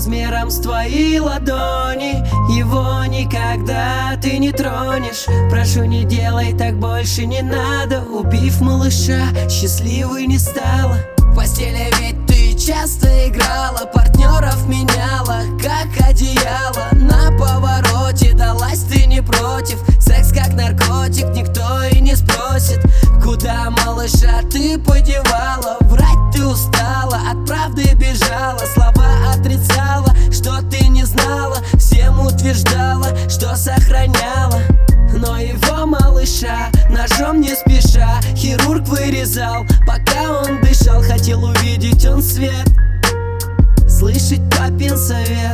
размером с твои ладони. Его никогда ты не тронешь. Прошу, не делай так, больше не надо. Убив малыша, счастливой не стала. В постели ведь ты часто играла, партнеров меняла, как одеяло. На повороте далась ты не против. Секс как наркотик, никто и не спросит, куда малыша ты подевала. Врать ты устала, от правды бежала, слова отрицала, что ты не знала. Всем утверждала, что сохраняла. Но его малыша ножом не спеша хирург вырезал, пока он дышал. Хотел увидеть он свет, слышать папин совет.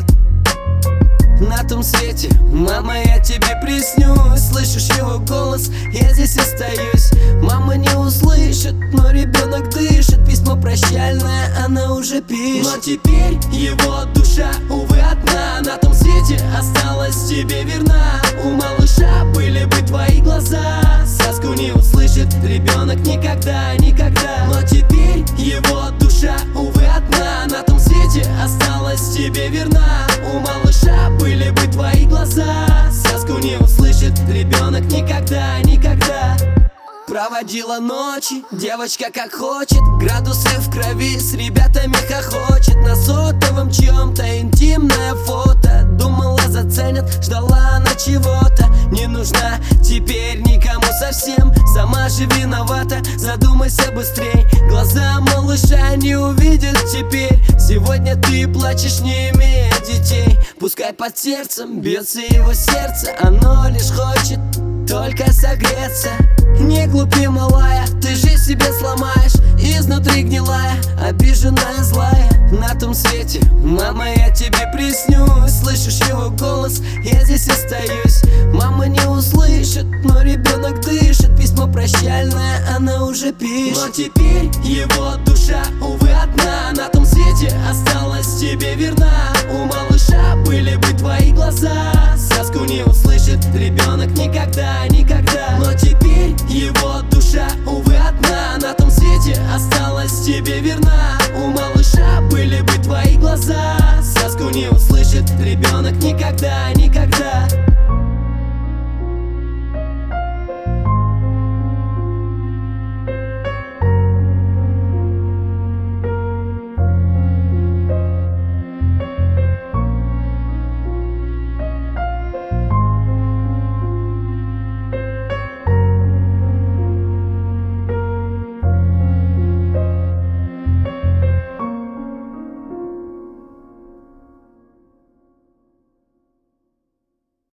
На том свете, мама, я тебе приснюсь. Слышишь его голос, я здесь остаюсь. Мама не услышит, но ребенок дышит. Письмо прощальное она уже пишет. Но теперь его душа, увы, одна. На том свете осталась тебе верна. У малыша были бы твои глаза. Сказку не услышит ребенок никогда, никогда. Но теперь его душа, увы, одна. На том свете осталась тебе верна. У малыша были бы твои глаза. Сказку не услышит ребенок никогда, никогда. Проводила ночи, девочка как хочет. Градусы в крови, с ребятами хохочет. На сотовом чем-то интимное фото. Думала, заценят, ждала она чего-то. Не нужна теперь никому совсем. Сама же виновата, задумайся быстрей. Глаза малыша не увидят теперь. Сегодня ты плачешь, не имея детей. Пускай под сердцем бьется его сердце. Оно лишь хочет только согреться. Не глупи, малая, ты жизнь себе сломаешь. Изнутри гнилая, обиженная, злая. На том свете, мама, я тебе приснюсь. Слышишь его голос, я здесь остаюсь. Мама не услышит, но ребенок дышит. Письмо прощальное она уже пишет. Но теперь его душа, увы, одна. На том свете осталась тебе верна.